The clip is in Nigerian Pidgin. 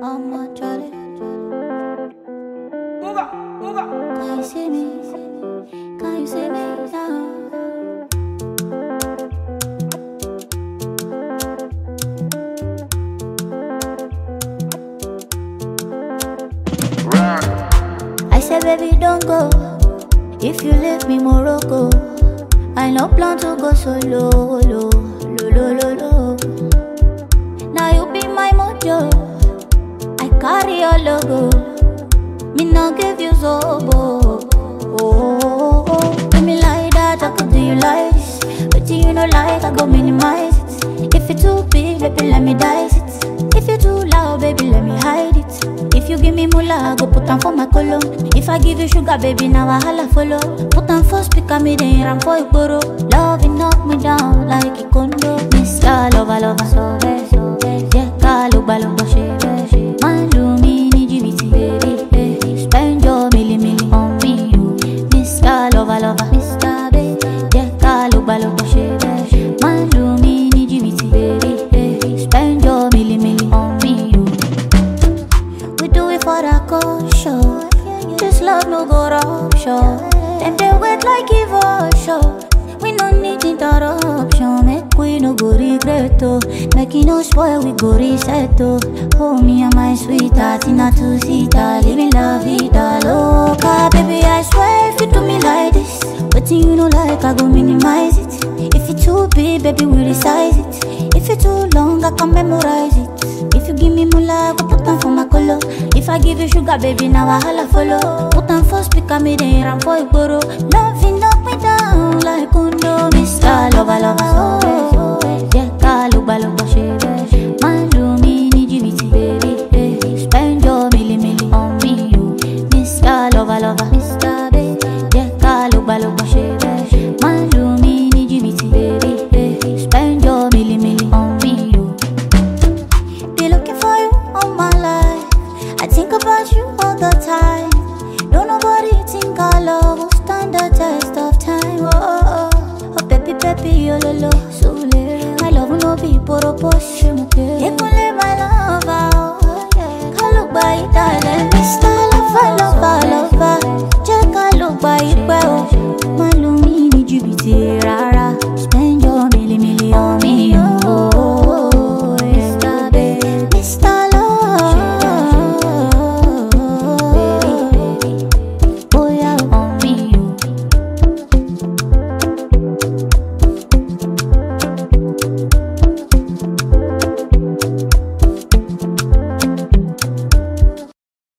I'm a Charlie. Can you see me? Can you see me now? I said, baby, don't go. If you leave me, Morocco, I no plan to go solo, lo, lo, lo, lo, lo. Now you be my mojo, I carry your logo. Me not give you zobo. Oh, do me like that, I could do you like this. But you know like, I go minimize it. If it's too big, baby, let me dice it. If you too loud, baby, let me hide it. If you give me moolah, I go put on for my color. If I give you sugar, baby, now I holla follow. Put on for speaker, me then ram for you borrow. Love it knock me down like a condo. Miss ya, lover, lover, so bad. Yeah, call up, balloon, she. Man, do me, need you, baby. Spend your milli on me, you. Miss ya, lover, lover, Mr. Baby. Yeah, call up, balloon, she. Man, do me, need you, baby. Spend your milli on me, you. We do it for the culture. This love no go rupture. Them they wait like evolution. We no need interruption. Make we no go regret oh. Make it no spoil we go reset oh. Oh me and my sweetheart in a two-seater, living la vida loca. Baby I swear if you do me like this, but you know like I go minimize it. If it's too big, baby we resize it. If it's too long, I can memorize it. If you give me moolah, I go put on for my color. If I give you sugar, baby, now I holla follow. Put on for speaker, me then ram for you borrow. Loving knock me down like condo. Mr. Lover, lover, oh, yeah, kaluba, lover, she. Man, do me, need you, baby. Spend your milli on me, you. Mr. Lover, lover, Mr. Baby. Yeah, kaluba, lover, she. Man, do me, need you, baby. Spend your milli on me, you. Be looking for you all my life. I think about you all the time.